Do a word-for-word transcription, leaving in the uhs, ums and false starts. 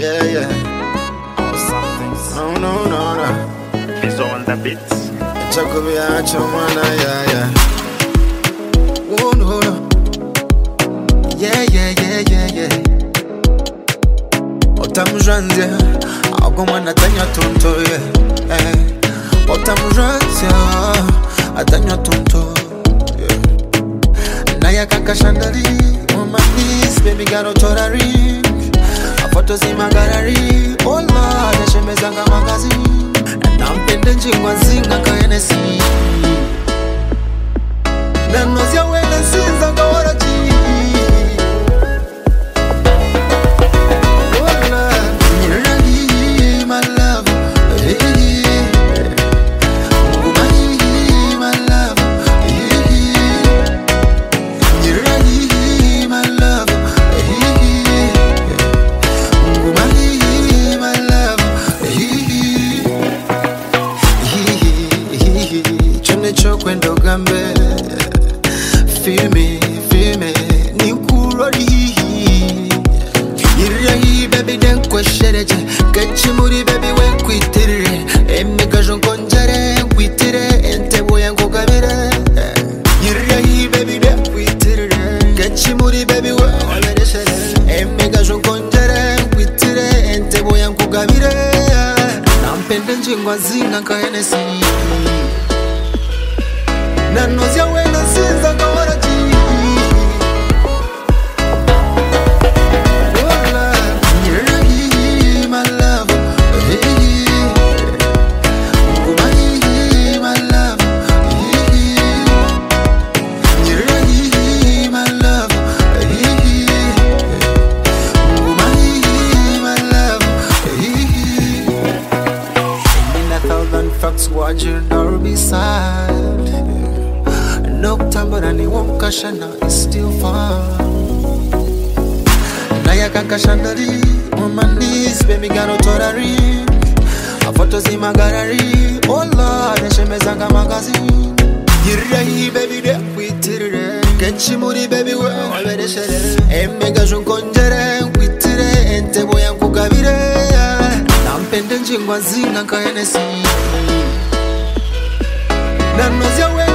yeah, yeah. Or something. No, no, no, no. It's on the beats. Chakubi achomana, yeah, yeah. Oh, no, no. Yeah, yeah, yeah, yeah, yeah. Otamjanzia, agomana tanya tonto, yeah. Eh. Otamjanzia, atanya tonto, yeah. Naya kakashandali, on my knees, baby got authority. A photos in my gallery, oh Lord, I should mezanga magazine. And I'm pending chingwa zinga ka N S C. Nanozia wena sinza ngawara ji. Oh Lord, nyiragi my love, hey. Ngumai my love, hey. Nyiragi my love, hey. Ngumai my love, hey. Chone chokwendo gambe. Feel me, feel me, ni kurori. Yirahi baby den kweshereje, kachimuri baby we kwitire. Emeka jonkonjere kwitire, ente boyango kabire. Yirahi baby den kwitire, kachimuri baby we kwitire. Emeka jonkonjere kwitire, ente boyango kabire. Nampende njingwa zinga ka N S C. Nanozia wena sinza ngawara ji. Oh Lord, nyiragi my love, hey. Ngumai my love, hey. Nyiragi my love, hey. Ngumai my love, hey. In a thousand facts watching or beside. No tambo na ni wonka shana is still fun. Naya kaka shandali on my knees, baby got authority. A photos in my gallery, oh Lord, I should mezanga magazine. Yirahi baby de kwitire, kenchimuri baby we already shere. Emega jonkonjere kwitire, ente boyangu kabire. Nampende njingwa zinga ka N S C. Nanozia we